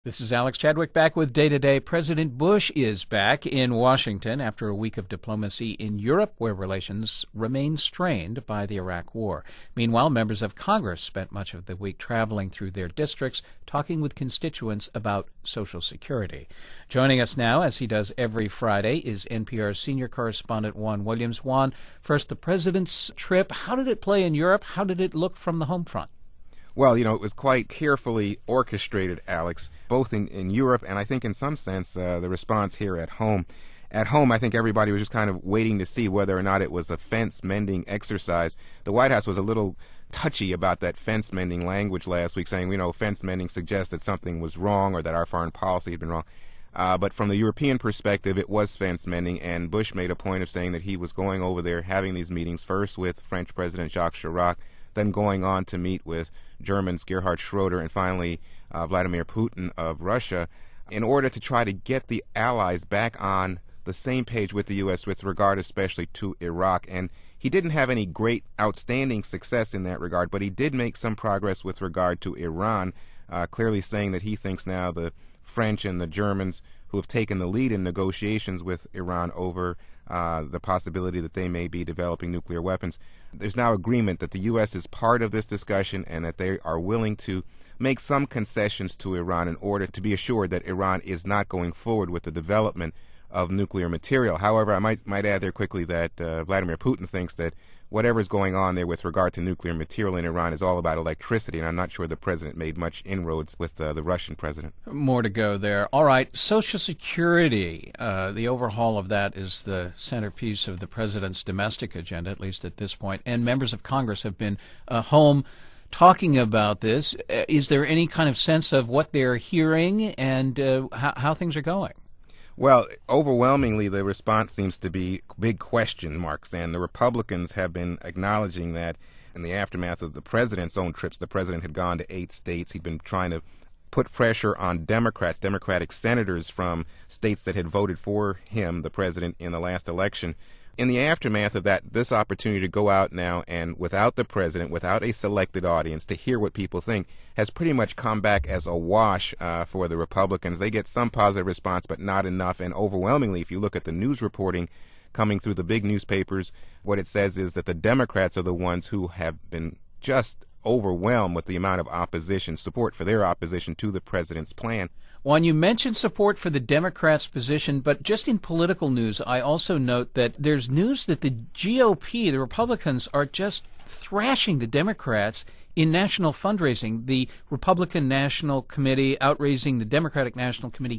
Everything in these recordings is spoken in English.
This is Alex Chadwick back with Day to Day. President Bush is back in Washington after a week of diplomacy in Europe, where relations remain strained by the Iraq War. Meanwhile, members of Congress spent much of the week traveling through their districts, talking with constituents about Social Security. Joining us now, as he does every Friday, is NPR's senior correspondent Juan Williams. Juan, first, the president's trip. How did it play in Europe? How did it look from the home front? Well, it was quite carefully orchestrated, Alex, both in Europe and I think in some sense the response here at home. At home, I think everybody was just kind of waiting to see whether or not it was a fence-mending exercise. The White House was a little touchy about that fence-mending language last week, saying, fence-mending suggests that something was wrong or that our foreign policy had been wrong. But from the European perspective, it was fence-mending, and Bush made a point of saying that he was going over there, having these meetings, first with French President Jacques Chirac, then going on to meet with Germans Gerhard Schroeder and finally Vladimir Putin of Russia, in order to try to get the allies back on the same page with the U.S. with regard especially to Iraq. And he didn't have any great outstanding success in that regard, but he did make some progress with regard to Iran, clearly saying that he thinks now the French and the Germans, who have taken the lead in negotiations with Iran over the possibility that they may be developing nuclear weapons, there's now agreement that the U.S. is part of this discussion and that they are willing to make some concessions to Iran in order to be assured that Iran is not going forward with the development of nuclear material. However, I might add there quickly that Vladimir Putin thinks that whatever's going on there with regard to nuclear material in Iran is all about electricity, and I'm not sure the president made much inroads with the Russian president. More to go there. All right, Social Security, the overhaul of that is the centerpiece of the president's domestic agenda, at least at this point, and members of Congress have been home talking about this. Is there any kind of sense of what they're hearing and how things are going? Well, overwhelmingly, the response seems to be big question marks, and the Republicans have been acknowledging that in the aftermath of the president's own trips. The president had gone to 8 states. He'd been trying to put pressure on Democratic senators from states that had voted for him, the president, in the last election. In the aftermath of that, this opportunity to go out now and without the president, without a selected audience, to hear what people think, has pretty much come back as a wash for the Republicans. They get some positive response, but not enough. And overwhelmingly, if you look at the news reporting coming through the big newspapers, what it says is that the Democrats are the ones who have been just overwhelmed with the amount of opposition, support for their opposition to the president's plan. Juan, you mentioned support for the Democrats' position, but just in political news, I also note that there's news that the GOP, the Republicans, are just thrashing the Democrats in national fundraising. The Republican National Committee outraising the Democratic National Committee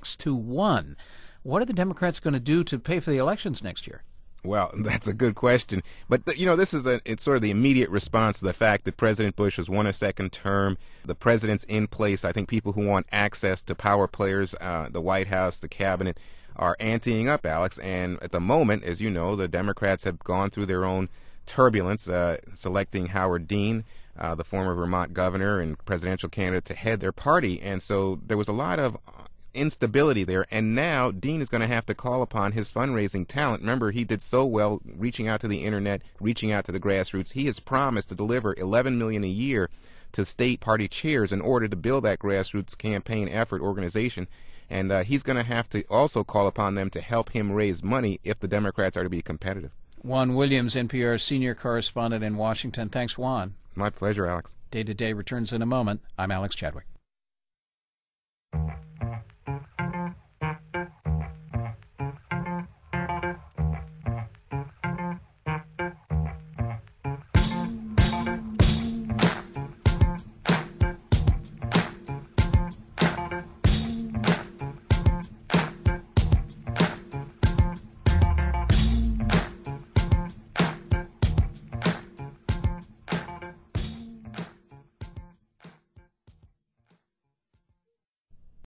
6-1. What are the Democrats going to do to pay for the elections next year? Well, that's a good question. But, this is it's sort of the immediate response to the fact that President Bush has won a second term. The president's in place. I think people who want access to power players, the White House, the cabinet, are anteing up, Alex. And at the moment, as you know, the Democrats have gone through their own turbulence, selecting Howard Dean, the former Vermont governor and presidential candidate, to head their party. And so there was a lot of instability there, and now Dean is going to have to call upon his fundraising talent. Remember, he did so well reaching out to the internet, reaching out to the grassroots. He has promised to deliver $11 million a year to state party chairs in order to build that grassroots campaign effort organization, and he's going to have to also call upon them to help him raise money if the Democrats are to be competitive. Juan Williams, NPR senior correspondent in Washington. Thanks, Juan. My pleasure, Alex. Day to Day returns in a moment. I'm Alex Chadwick.